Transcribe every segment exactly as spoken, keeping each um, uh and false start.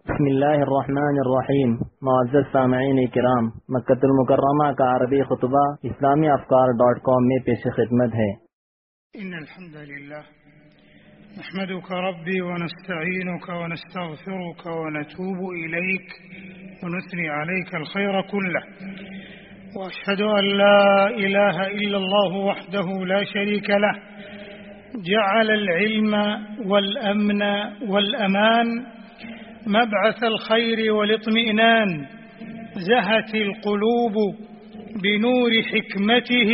بسم الله الرحمن الرحیم. معزز سامعین کرام، مکۃ المکرمہ کا عربی خطبہ اسلامی افکار ڈاٹ کام میں پیش خدمت ہے. إن الحمد لله نحمدك ربي ونستعينك ونستغفرك ونتوب إليك ونثني عليك الخير كله، وأشهد أن لا إله إلا الله وحده لا شريك له، جعل العلم والأمن والأمان مبعث الخير والاطمئنان، زهت القلوب بنور حكمته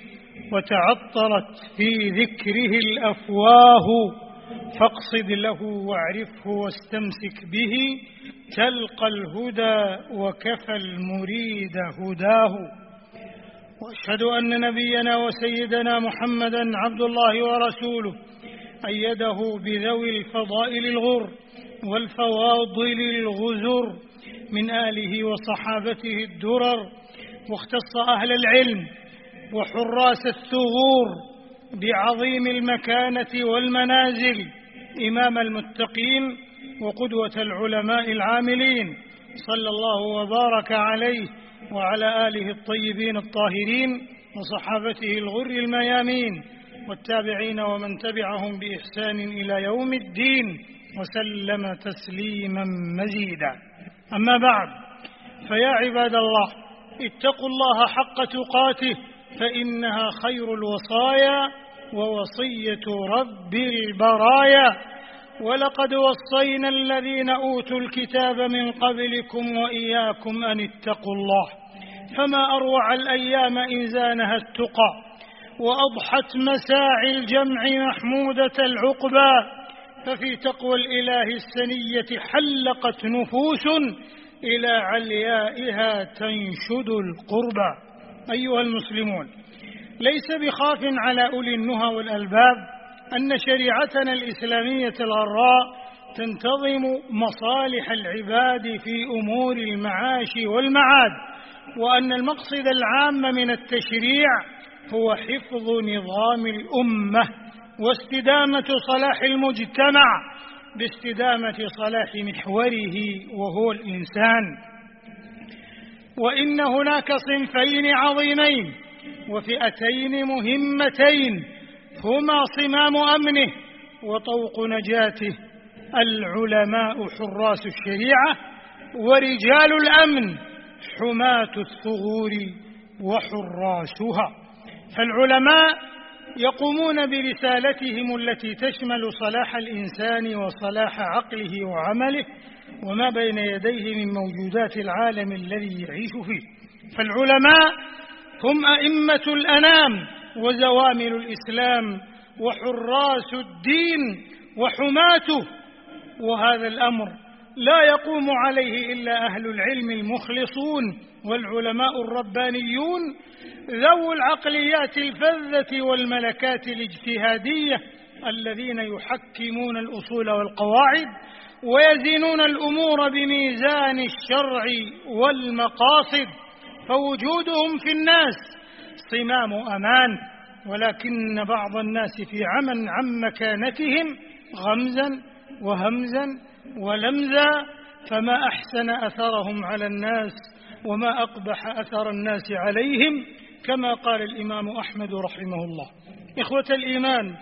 وتعطرت في ذكره الأفواه، فاقصد له واعرفه واستمسك به تلقى الهدى وكفى المريد هداه. وأشهد أن نبينا وسيدنا محمدا عبد الله ورسوله، أيده بذوي الفضائل الغر والفواضل الغزر من آله وصحابته الدرر، واختص أهل العلم وحراس الثغور بعظيم المكانة والمنازل، إمام المتقين وقدوة العلماء العاملين، صلى الله وبارك عليه وعلى آله الطيبين الطاهرين وصحابته الغر الميامين والتابعين ومن تبعهم بإحسان إلى يوم الدين، وسلم تسليما مزيدا. أما بعد، فيا عباد الله، اتقوا الله حق تقاته، فإنها خير الوصايا ووصية رب البرايا. ولقد وصينا الذين أوتوا الكتاب من قبلكم وإياكم أن اتقوا الله، فما أروع الأيام إن زانها التقى، وأضحت مساعي الجمع محمودة العقبى، ففي تقوى الإله السنية حلقت نفوس إلى عليائها تنشد القربى. أيها المسلمون، ليس بخاف على أولي النهى والألباب أن شريعتنا الإسلامية الغراء تنتظم مصالح العباد في أمور المعاش والمعاد، وأن المقصد العام من التشريع هو حفظ نظام الأمة واستدامة صلاح المجتمع باستدامة صلاح محوره وهو الإنسان. وإن هناك صنفين عظيمين وفئتين مهمتين هما صمام أمنه وطوق نجاته: العلماء حراس الشريعة، ورجال الأمن حماة الثغور وحراسها. فالعلماء يقومون برسالتهم التي تشمل صلاح الإنسان وصلاح عقله وعمله وما بين يديه من موجودات العالم الذي يعيش فيه. فالعلماء هم أئمة الأنام وزوامل الإسلام وحراس الدين وحماته، وهذا الأمر لا يقوم عليه إلا أهل العلم المخلصون والعلماء الربانيون ذو العقليات الفذة والملكات الاجتهادية، الذين يحكمون الأصول والقواعد ويزنون الأمور بميزان الشرع والمقاصد، فوجودهم في الناس صمام أمان، ولكن بعض الناس في عمى عن مكانتهم غمزا وهمزا ولمزا، فما أحسن أثرهم على الناس وما أقبح أثر الناس عليهم، كما قال الإمام أحمد رحمه الله. إخوة الإيمان،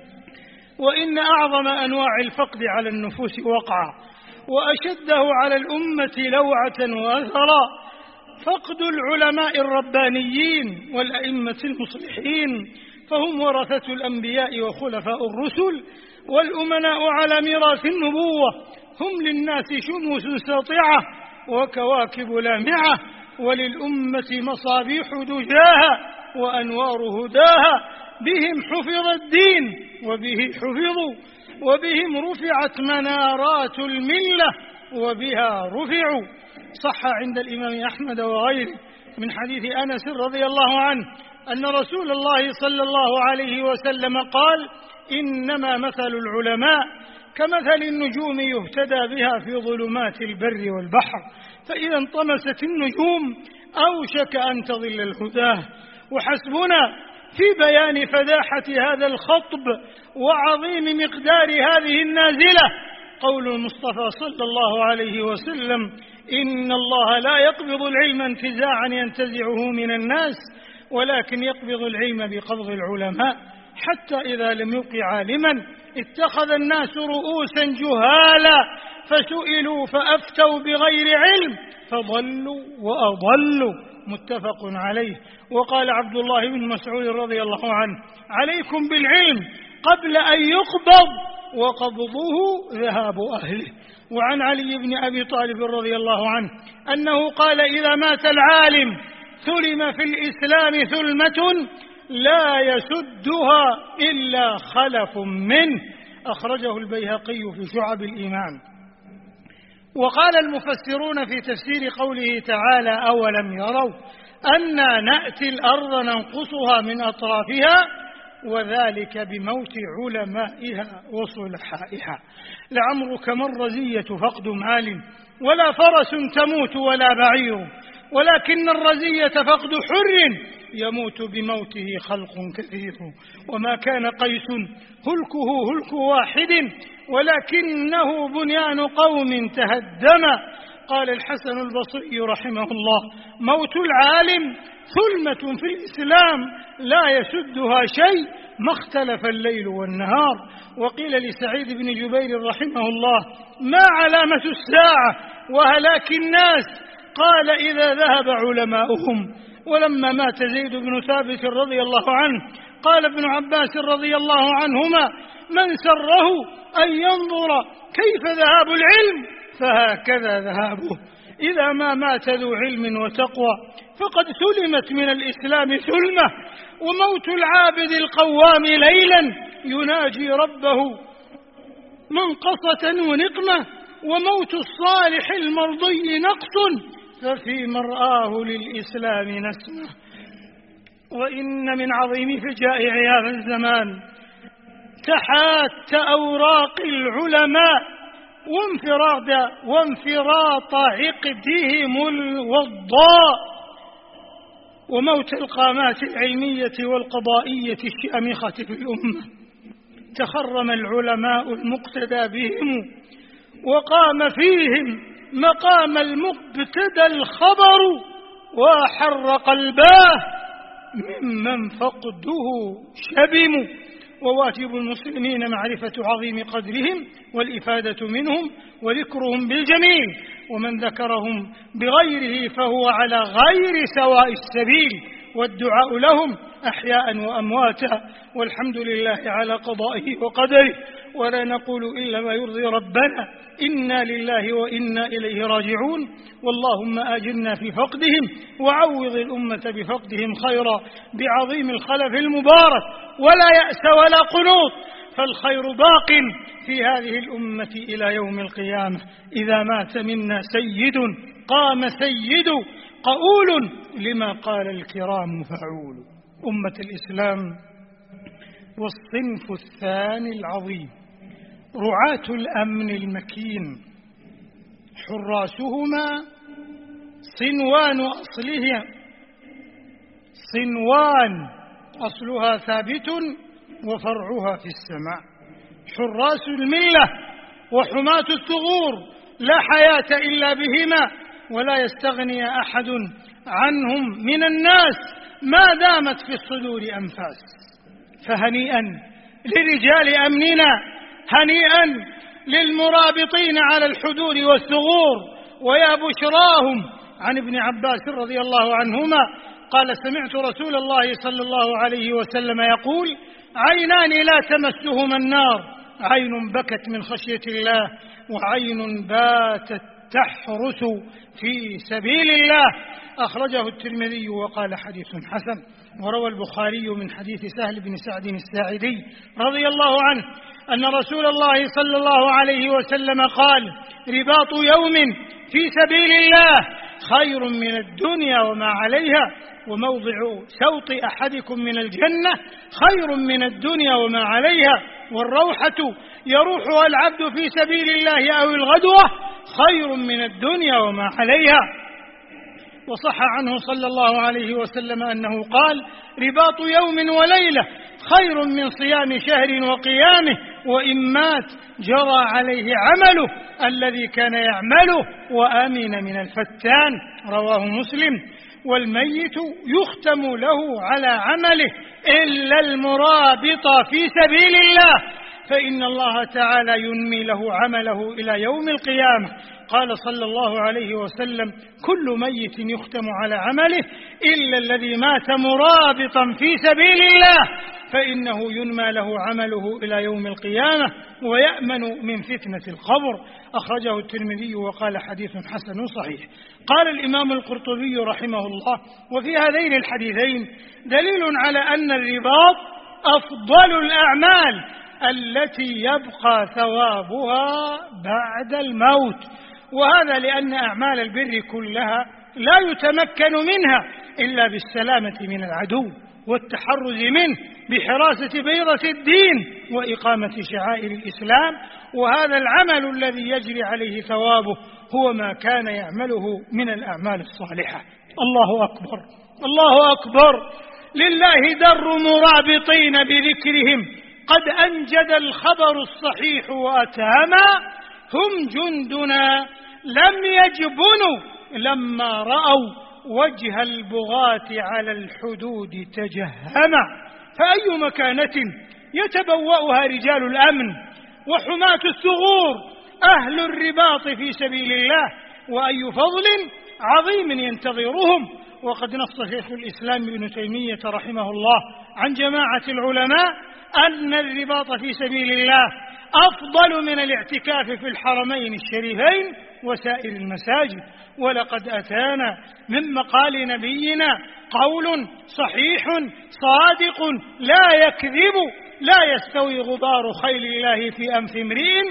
وإن أعظم أنواع الفقد على النفوس وقعا وأشده على الأمة لوعة وأثرا فقد العلماء الربانيين والأئمة المصلحين، فهم ورثة الأنبياء وخلفاء الرسل والأمناء على ميراث النبوة، هم للناس شموس ساطعة وكواكب لامعة، وللأمة مصابيح دجاها وأنوار هداها، بهم حفظ الدين وبه حفظوا، وبهم رفعت منارات الملة وبها رفعوا. صح عند الإمام أحمد وغيره من حديث أنس رضي الله عنه أن رسول الله صلى الله عليه وسلم قال: إنما مثل العلماء كمثل النجوم يهتدى بها في ظلمات البر والبحر، فإذا انطمست النجوم أوشك أن تضل الهداه. وحسبنا في بيان فداحة هذا الخطب وعظيم مقدار هذه النازلة قول المصطفى صلى الله عليه وسلم: إن الله لا يقبض العلم انتزاعا ينتزعه من الناس، ولكن يقبض العلم بقبض العلماء، حتى إذا لم يبق عالما اتخذ الناس رؤوسا جهالا فسئلوا فأفتوا بغير علم فضلوا وأضلوا. متفق عليه. وقال عبد الله بن مسعود رضي الله عنه: عليكم بالعلم قبل أن يقبض، وقبضه ذهاب أهله. وعن علي بن أبي طالب رضي الله عنه أنه قال: إذا مات العالم ثلم في الإسلام ثلمة لا يسدها إلا خلف منه. أخرجه البيهقي في شعب الإيمان. وقال المفسرون في تفسير قوله تعالى: أولم يروا أنا نأتي الأرض ننقصها من أطرافها، وذلك بموت علمائها وصلحائها. لعمرك ما الرزية فقد مال، ولا فرس تموت ولا بعير، ولكن الرزية فقد حر يموت بموته خلق كثير. وما كان قيس هلكه هلك واحد، ولكنه بنيان قوم تهدم. قال الحسن البصري رحمه الله: موت العالم ثلمة في الإسلام لا يسدها شيء ما اختلف الليل والنهار. وقيل لسعيد بن جبير رحمه الله: ما علامة الساعة وهلاك الناس؟ قال: إذا ذهب علماؤهم. ولما مات زيد بن ثابت رضي الله عنه قال ابن عباس رضي الله عنهما: من سره أن ينظر كيف ذهاب العلم فهكذا ذهابه. إذا ما مات ذو علم وتقوى فقد سلمت من الإسلام سلمة. وموت العابد القوام ليلا يناجي ربه منقصة ونقمة، وموت الصالح المرضي نقص، ففي مرآه للإسلام نسمة. وإن من عظيم فجاء عياذ الزمان تحات أوراق العلماء وانفراد وانفراط عقدهم الوضاء، وموت القامات العلمية والقضائية الشامخة في الأمة. تخرم العلماء المقتدى بهم، وقام فيهم مقام المقتدى الخبر، وحر قلباه ممن فقده شبم. وواجب المسلمين معرفة عظيم قدرهم والإفادة منهم وذكرهم بالجميل، ومن ذكرهم بغيره فهو على غير سواء السبيل، والدعاء لهم أحياء وأمواتا. والحمد لله على قضائه وقدره، ولا نقول إلا ما يرضي ربنا. إنا لله وإنا إليه راجعون. واللهم آجلنا في فقدهم، وعوض الأمة بفقدهم خيرا بعظيم الخلف المبارك. ولا يأس ولا قنوط، فالخير باق في هذه الأمة إلى يوم القيامة. إذا مات منا سيد قام سيد قؤول لما قال الكرام فعول. أمة الإسلام، والصنف الثاني العظيم رعاة الأمن المكين، حراسهما صنوان أصلها صنوان أصلها ثابت وفرعها في السماء. حراس الملة وحماة الثغور لا حياة إلا بهما، ولا يستغني أحد عنهم من الناس ما دامت في الصدور أنفاس. فهنيئا لرجال أمننا، هنيئا للمرابطين على الحدود والثغور، ويا بشراهم. عن ابن عباس رضي الله عنهما قال: سمعت رسول الله صلى الله عليه وسلم يقول: عينان لا تمسهما النار، عين بكت من خشية الله، وعين باتت تحرس في سبيل الله. أخرجه الترمذي وقال: حديث حسن. وروى البخاري من حديث سهل بن سعد الساعدي رضي الله عنه أن رسول الله صلى الله عليه وسلم قال: رباط يوم في سبيل الله خير من الدنيا وما عليها، وموضع سوط أحدكم من الجنة خير من الدنيا وما عليها، والروحة يروحها العبد في سبيل الله أو الغدوة خير من الدنيا وما عليها. وصح عنه صلى الله عليه وسلم أنه قال: رباط يوم وليلة خير من صيام شهر وقيامه، وإن مات جرى عليه عمله الذي كان يعمله وأمن من الفتان، رواه مسلم. والميت يختم له على عمله إلا المرابط في سبيل الله، فإن الله تعالى ينمي له عمله إلى يوم القيامة. قال صلى الله عليه وسلم: كل ميت يختم على عمله إلا الذي مات مرابطا في سبيل الله، فإنه ينمى له عمله إلى يوم القيامة ويأمن من فتنة القبر. أخرجه الترمذي وقال: حديث حسن صحيح. قال الإمام القرطبي رحمه الله: وفي هذين الحديثين دليل على أن الرباط أفضل الأعمال التي يبقى ثوابها بعد الموت، وهذا لأن أعمال البر كلها لا يتمكن منها إلا بالسلامة من العدو والتحرز منه بحراسة بيضة الدين وإقامة شعائر الإسلام، وهذا العمل الذي يجري عليه ثوابه هو ما كان يعمله من الأعمال الصالحة. الله أكبر، الله أكبر، لله در مرابطين بذكرهم قد أنجد الخبر الصحيح وأتهما، هم جندنا لم يجبنوا لما رأوا وجه البغاة على الحدود تجهما. فأي مكانة يتبوأها رجال الأمن وحماة الثغور أهل الرباط في سبيل الله، وأي فضل عظيم ينتظرهم. وقد نص شيخ الإسلام ابن تيمية رحمه الله عن جماعة العلماء أن الرباط في سبيل الله أفضل من الاعتكاف في الحرمين الشريفين وسائر المساجد. ولقد أتانا من مقال نبينا قول صحيح صادق لا يكذب: لا يستوي غبار خيل الله في أنف امرئ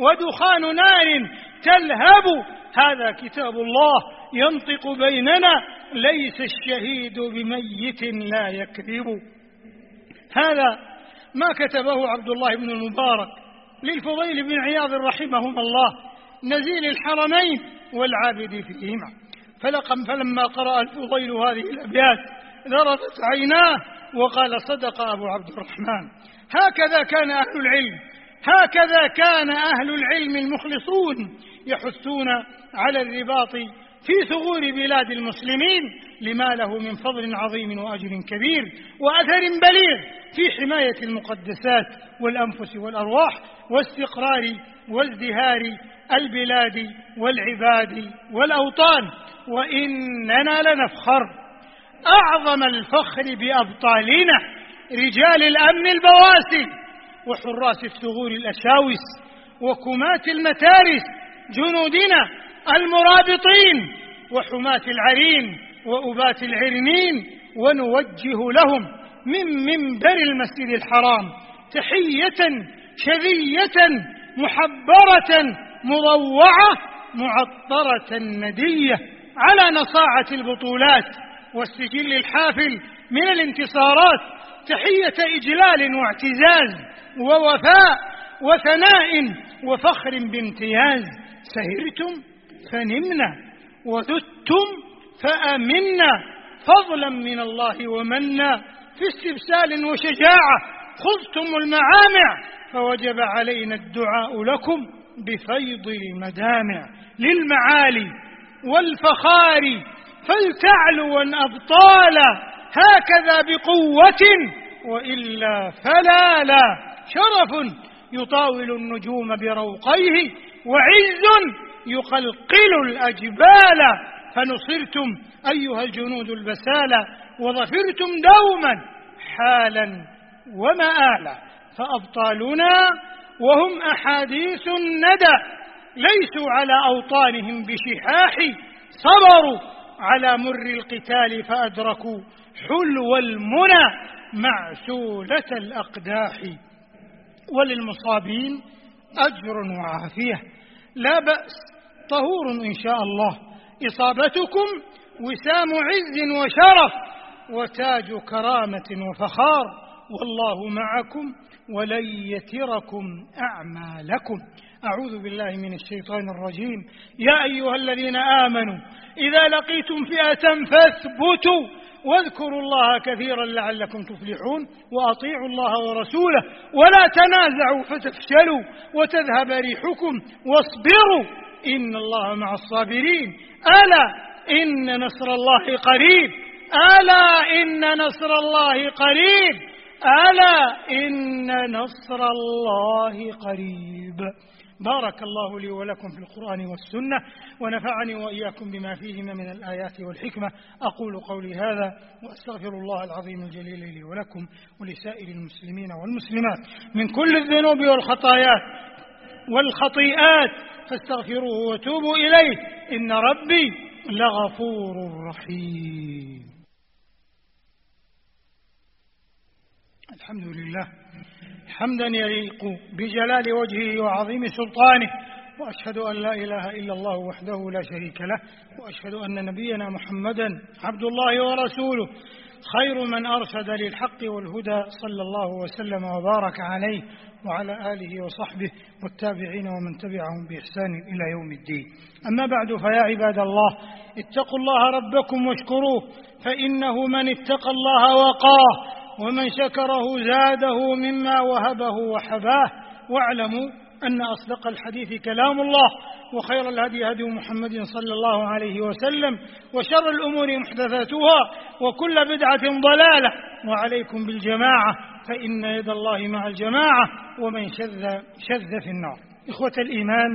ودخان نار تلهب. هذا كتاب الله ينطق بيننا: ليس الشهيد بميت لا يكذب. هذا ما كتبه عبد الله بن المبارك للفضيل بن عياض رحمهما الله نزيل الحرمين والعابد فيهما. فلقم فلما قرأ الفضيل هذه الأبيات ذرفت عيناه وقال: صدق أبو عبد الرحمن. هكذا كان أهل العلم، هكذا كان أهل العلم المخلصون يحثون على الرباط في ثغور بلاد المسلمين لما له من فضل عظيم وأجر كبير وأثر بليغ في حماية المقدسات والأنفس والأرواح واستقرار وازدهار البلاد والعباد والأوطان. وإننا لنفخر أعظم الفخر بأبطالنا رجال الأمن البواسل وحراس الثغور الأشاوس وكمات المتارس، جنودنا المرابطين وحماة العرين وأبات العرنين، ونوجه لهم من منبر المسجد الحرام تحية شذية محبرة مضوعة معطرة ندية على نصاعة البطولات والسجل الحافل من الانتصارات، تحية إجلال واعتزاز ووفاء وثناء وفخر بامتياز. سهرتم فنمنا وذدتم فأمنا، فضلا من الله ومنا في استبسال وشجاعة خذتم المعامع، فوجب علينا الدعاء لكم بفيض المدامع. للمعالي والفخار فلتعلوا أبطالا، هكذا بقوة وإلا فلا لا. شرف يطاول النجوم بروقيه وعز يقلقل الأجبال، فنصرتم أيها الجنود البسالى وظفرتم دوما حالا ومآلا. فأبطالنا وهم أحاديث الندى ليسوا على أوطانهم بشحاح، صبروا على مر القتال فأدركوا حلو المنى معسولة الأقداح. وللمصابين أجر وعافية لا بأس، طهور إن شاء الله. إصابتكم وسام عز وشرف وتاج كرامة وفخار، والله معكم ولن يتركم أعمالكم. أعوذ بالله من الشيطان الرجيم. يا أيها الذين آمنوا إذا لقيتم فئة فاثبتوا واذكروا الله كثيرا لعلكم تفلحون وأطيعوا الله ورسوله ولا تنازعوا فتفشلوا وتذهب ريحكم واصبروا إن الله مع الصابرين ألا إن نصر الله قريب ألا إن نصر الله قريب ألا إن نصر الله قريب. بارك الله لي ولكم في القرآن والسنة ونفعني وإياكم بما فيهما من الآيات والحكمة. أقول قولي هذا وأستغفر الله العظيم الجليل لي ولكم ولسائر المسلمين والمسلمات من كل الذنوب والخطايات والخطيئات فاستغفروه وتوبوا إليه إن ربي لغفور رحيم. الحمد لله حمدا يليق بجلال وجهه وعظيم سلطانه، وأشهد أن لا إله إلا الله وحده لا شريك له، وأشهد أن نبينا محمدا عبد الله ورسوله خير من أرشد للحق والهدى صلى الله وسلم وبارك عليه وعلى آله وصحبه والتابعين ومن تبعهم بإحسان إلى يوم الدين. أما بعد فيا عباد الله اتقوا الله ربكم واشكروه، فإنه من اتقى الله وقاه ومن شكره زاده مما وهبه وحباه. واعلموا أن أصدق الحديث كلام الله وخير الهدي هدي محمد صلى الله عليه وسلم وشر الأمور محدثاتها وكل بدعة ضلالة، وعليكم بالجماعة فإن يد الله مع الجماعة ومن شذ شذ في النار. إخوة الإيمان،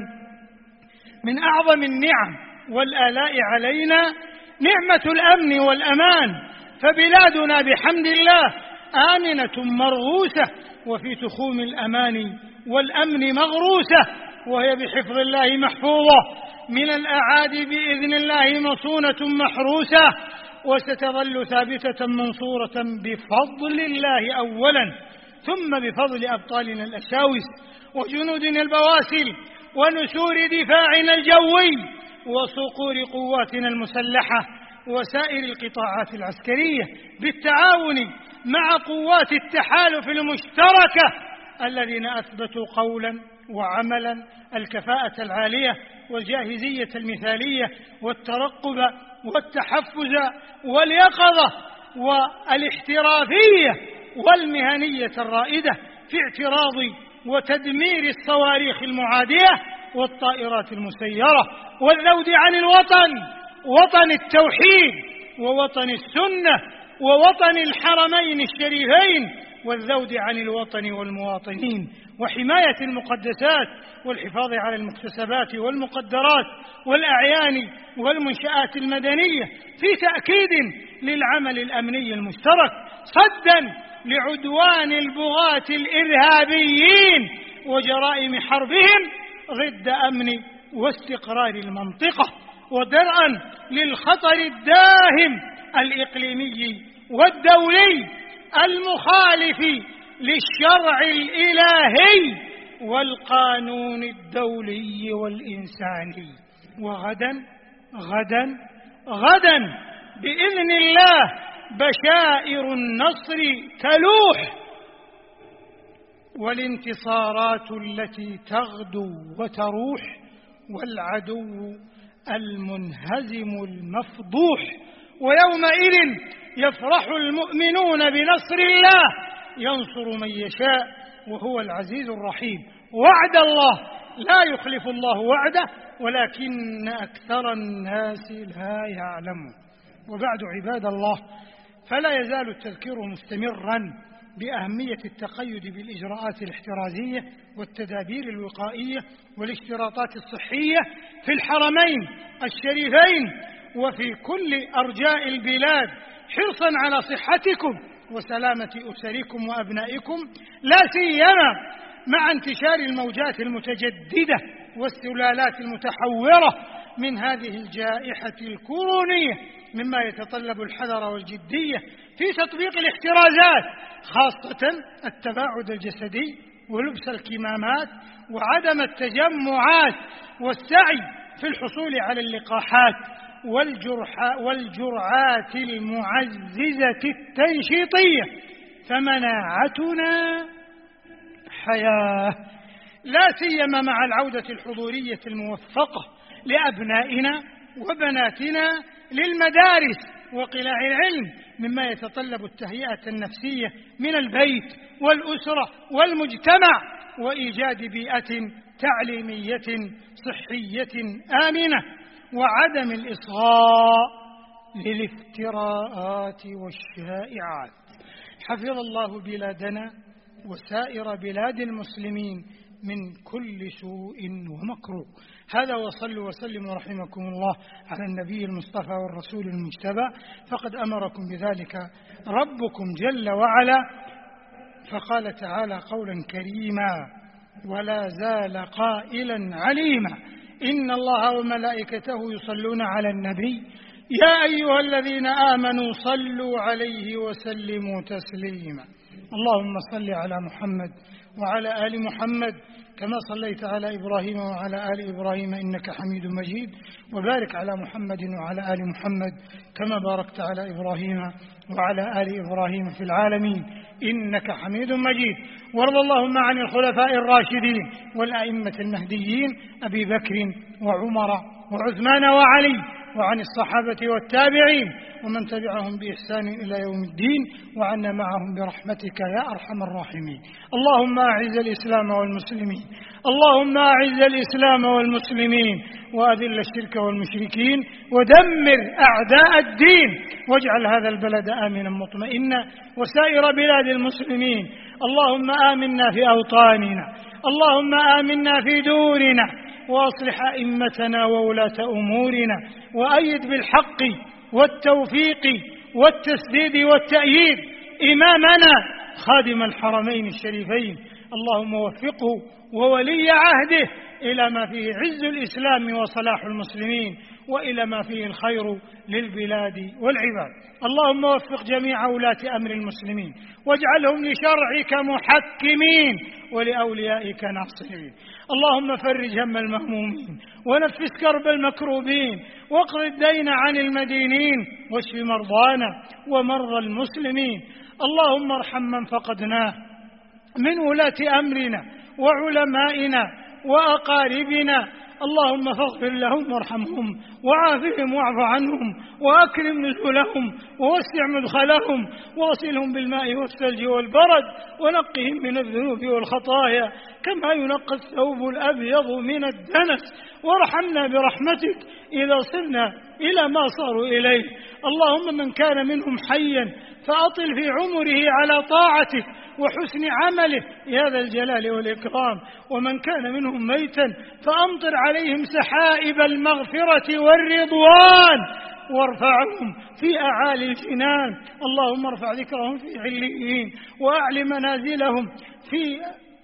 من أعظم النعم والآلاء علينا نعمة الأمن والأمان، فبلادنا بحمد الله آمنة مرغوسة وفي تخوم الأمان والأمن مغروسة، وهي بحفظ الله محفوظة من الأعادي بإذن الله مصونة محروسة، وستظل ثابتة منصورة بفضل الله أولا، ثم بفضل أبطالنا الأساوس وجنودنا البواسل ونسور دفاعنا الجوي وصقور قواتنا المسلحة وسائر القطاعات العسكرية بالتعاون مع قوات التحالف المشتركة الذين أثبتوا قولا وعملا الكفاءة العالية والجاهزية المثالية والترقب والتحفز واليقظة والاحترافية والمهنية الرائدة في اعتراض وتدمير الصواريخ المعادية والطائرات المسيرة والذود عن الوطن، وطن التوحيد ووطن السنة ووطن الحرمين الشريفين، والذود عن الوطن والمواطنين وحماية المقدسات والحفاظ على المكتسبات والمقدرات والأعيان والمنشآت المدنية في تأكيد للعمل الأمني المشترك صدا لعدوان البغاة الإرهابيين وجرائم حربهم ضد أمن واستقرار المنطقة، ودرءا للخطر الداهم الإقليمي والدولي المخالف للشرع الإلهي والقانون الدولي والإنساني. وغدا غدا غدا بإذن الله بشائر النصر تلوح، والانتصارات التي تغدو وتروح، والعدو المنهزم المفضوح. ويومئذ يفرح المؤمنون بنصر الله ينصر من يشاء وهو العزيز الرحيم. وعد الله لا يخلف الله وعده ولكن أكثر الناس لا يعلمون. وبعد عباد الله، فلا يزال التذكير مستمرا بأهمية التقيد بالإجراءات الاحترازية والتدابير الوقائية والاشتراطات الصحية في الحرمين الشريفين وفي كل أرجاء البلاد، حرصا على صحتكم وسلامة أسركم وأبنائكم، لا سيما مع انتشار الموجات المتجددة والسلالات المتحورة من هذه الجائحة الكورونية، مما يتطلب الحذر والجدية في تطبيق الاحترازات، خاصة التباعد الجسدي ولبس الكمامات وعدم التجمعات والسعي في الحصول على اللقاحات والجرعات المعززة التنشيطية. فمناعتنا حياة، لا سيما مع العودة الحضورية الموفقة لأبنائنا وبناتنا للمدارس وقلاع العلم مما يتطلب التهيئة النفسية من البيت والأسرة والمجتمع، وإيجاد بيئة تعليمية صحية آمنة، وعدم الإصغاء للافتراءات والشائعات. حفظ الله بلادنا وسائر بلاد المسلمين من كل سوء ومكروه. هذا وصلوا وسلموا رحمكم الله على النبي المصطفى والرسول المجتبى، فقد أمركم بذلك ربكم جل وعلا، فقال تعالى قولا كريما: ولا زال قائلا عليما: إن الله وملائكته يصلون على النبي يا أيها الذين آمنوا صلوا عليه وسلموا تسليما. اللهم صل على محمد وعلى آل محمد كما صليت على إبراهيم وعلى آل إبراهيم إنك حميد مجيد، وبارك على محمد وعلى آل محمد كما باركت على إبراهيم وعلى آل إبراهيم في العالمين إنك حميد مجيد. وارض اللهم عن الخلفاء الراشدين والأئمة المهديين أبي بكر وعمر وعثمان وعلي، وعن الصحابة والتابعين ومن تبعهم بإحسان إلى يوم الدين، وعنا معهم برحمتك يا أرحم الراحمين. اللهم أعز الإسلام والمسلمين، اللهم أعز الإسلام والمسلمين، وأذل الشرك والمشركين، ودمر أعداء الدين، واجعل هذا البلد آمنا مطمئنا وسائر بلاد المسلمين. اللهم آمنا في أوطاننا، اللهم آمنا في دورنا، وأصلح أئمتنا وولاة أمورنا، وأيد بالحق والتوفيق والتسديد والتأييد إمامنا خادم الحرمين الشريفين. اللهم وفقه وولي عهده إلى ما فيه عز الإسلام وصلاح المسلمين، وإلى ما فيه الخير للبلاد والعباد. اللهم وفق جميع ولاة أمر المسلمين، واجعلهم لشرعك محكمين ولأوليائك ناصرين. اللهم فرج هم المهمومين، ونفس كرب المكروبين، واقض الدين عن المدينين، واشف مرضانا ومرضى المسلمين. اللهم ارحم من فقدناه من ولاة أمرنا وعلمائنا وأقاربنا. اللهم فاغفر لهم وارحمهم وعافهم واعف عنهم وأكرم نزلهم ووسع مدخلهم، واغسلهم بالماء والثلج والبرد، ونقهم من الذنوب والخطايا كما ينقى الثوب الأبيض من الدنس. وارحمنا برحمتك إذا صرنا إلى ما صاروا إليه. اللهم من كان منهم حيا فأطل في عمره على طاعتك وحسن عمله يا ذا الجلال والإكرام، ومن كان منهم ميتا فأمطر عليهم سحائب المغفرة والرضوان، وارفعهم في أعالي الجنان. اللهم ارفع ذكرهم في عليين، وأعلي منازلهم في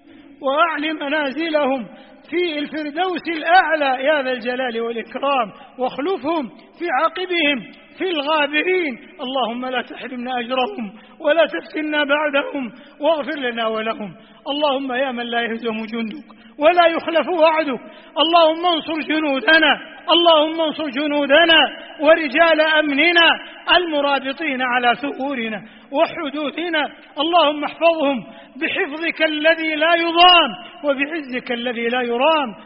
وأعلي منازلهم في الفردوس الأعلى يا ذا الجلال والإكرام، واخلفهم في عقبهم في الغابرين. اللهم لا تحرمنا أجرهم ولا تفتنا بعدهم، واغفر لنا ولهم. اللهم يا من لا يهزم جندك ولا يخلف وعدك، اللهم انصر جنودنا، اللهم انصر جنودنا ورجال أمننا المرابطين على ثغورنا وحدودنا. اللهم احفظهم بحفظك الذي لا يضام، وبعزك الذي لا يرام،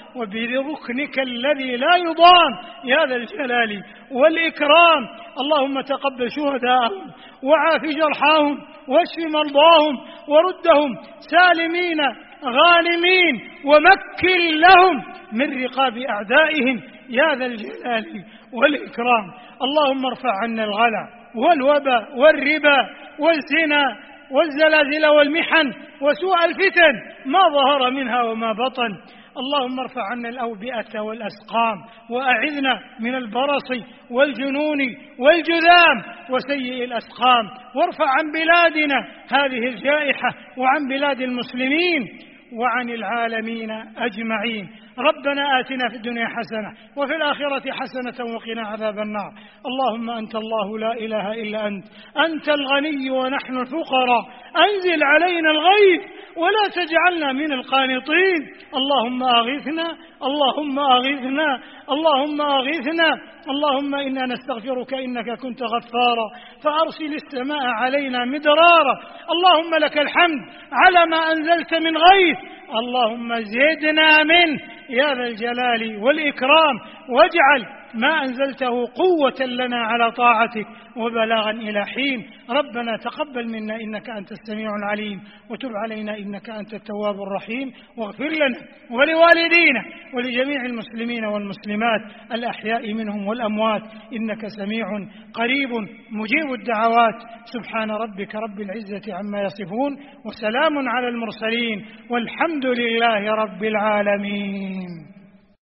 وبركنك الذي لا يضام يا ذا الجلال والإكرام. اللهم تقبل شهداءهم وعاف جرحاهم واشف مرضاهم، وردهم سالمين غانمين، ومكن لهم من رقاب أعدائهم يا ذا الجلال والإكرام. اللهم ارفع عنا الغلا والوباء والربا والزنا والزلازل والمحن وسوء الفتن ما ظهر منها وما بطن. اللهم ارفع عنا الأوبئة والأسقام، وأعذنا من البرص والجنون والجذام وسيء الأسقام، وارفع عن بلادنا هذه الجائحة وعن بلاد المسلمين وعن العالمين أجمعين. ربنا آتنا في الدنيا حسنة وفي الآخرة حسنة وقنا عذاب النار. اللهم أنت الله لا إله إلا أنت، أنت الغني ونحن الفقراء، أنزل علينا الغيث ولا تجعلنا من القانطين. اللهم أغثنا، اللهم أغثنا، اللهم أغثنا. اللهم إنا نستغفرك إنك كنت غفارا، فأرسل السماء علينا مدرارا. اللهم لك الحمد على ما أنزلت من غيث، اللهم زدنا منه يا ذا الجلال والإكرام، واجعل ما أنزلته قوة لنا على طاعتك وبلاغا إلى حين. ربنا تقبل منا إنك أنت السميع العليم، وتب علينا إنك أنت التواب الرحيم، واغفر لنا ولوالدينا ولجميع المسلمين والمسلمات الأحياء منهم والأموات، إنك سميع قريب مجيب الدعوات. سبحان ربك رب العزة عما يصفون، وسلام على المرسلين، والحمد لله رب العالمين.